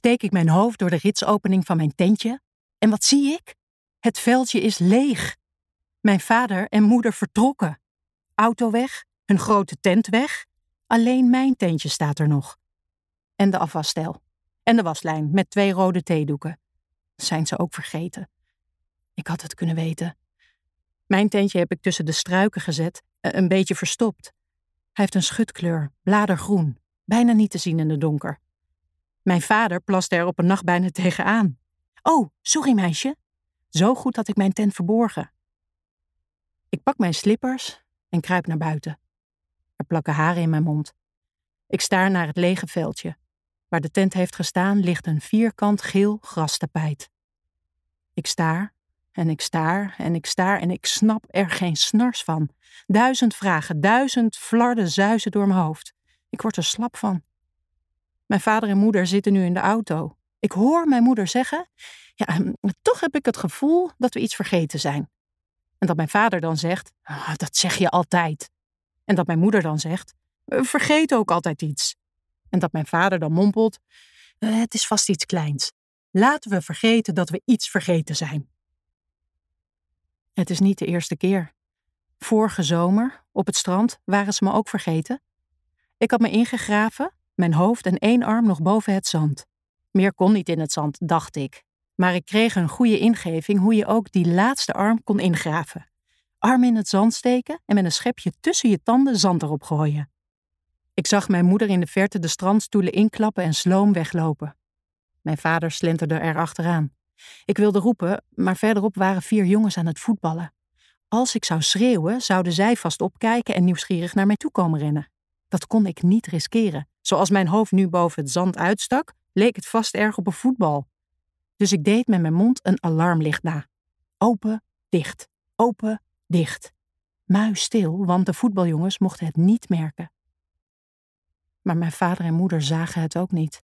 steek ik mijn hoofd door de ritsopening van mijn tentje en wat zie ik? Het veldje is leeg. Mijn vader en moeder vertrokken. Auto weg, hun grote tent weg. Alleen mijn tentje staat er nog. En de afwasstijl. En de waslijn met 2 rode theedoeken. Zijn ze ook vergeten? Ik had het kunnen weten. Mijn tentje heb ik tussen de struiken gezet, een beetje verstopt. Hij heeft een schutkleur, bladergroen, bijna niet te zien in het donker. Mijn vader plaste er op een nacht bijna tegenaan. Oh, sorry meisje. Zo goed had ik mijn tent verborgen. Ik pak mijn slippers en kruip naar buiten. Er plakken haren in mijn mond. Ik staar naar het lege veldje. Waar de tent heeft gestaan ligt een vierkant geel grastapijt. Ik staar en ik staar en ik staar en ik snap er geen snars van. 1000 vragen, 1000 flarden zuizen door mijn hoofd. Ik word er slap van. Mijn vader en moeder zitten nu in de auto. Ik hoor mijn moeder zeggen, ja, toch heb ik het gevoel dat we iets vergeten zijn. En dat mijn vader dan zegt, dat zeg je altijd. En dat mijn moeder dan zegt, we vergeten ook altijd iets. En dat mijn vader dan mompelt, het is vast iets kleins. Laten we vergeten dat we iets vergeten zijn. Het is niet de eerste keer. Vorige zomer, op het strand, waren ze me ook vergeten. Ik had me ingegraven, mijn hoofd en 1 arm nog boven het zand. Meer kon niet in het zand, dacht ik. Maar ik kreeg een goede ingeving hoe je ook die laatste arm kon ingraven. Arm in het zand steken en met een schepje tussen je tanden zand erop gooien. Ik zag mijn moeder in de verte de strandstoelen inklappen en sloom weglopen. Mijn vader slenterde er achteraan. Ik wilde roepen, maar verderop waren 4 jongens aan het voetballen. Als ik zou schreeuwen, zouden zij vast opkijken en nieuwsgierig naar mij toe komen rennen. Dat kon ik niet riskeren. Zoals mijn hoofd nu boven het zand uitstak, leek het vast erg op een voetbal. Dus ik deed met mijn mond een alarmlicht na. Open, dicht, open, dicht. Muisstil, want de voetbaljongens mochten het niet merken. Maar mijn vader en moeder zagen het ook niet.